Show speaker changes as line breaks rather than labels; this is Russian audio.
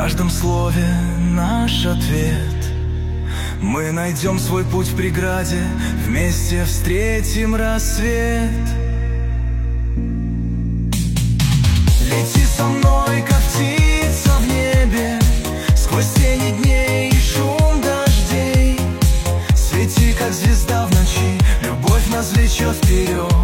каждом слове наш ответ. Мы найдем свой путь в преграде, вместе встретим рассвет. Лети со мной, как птица в небе, сквозь тени дней и шум дождей. Свети, как звезда в ночи, любовь нас влечет вперед.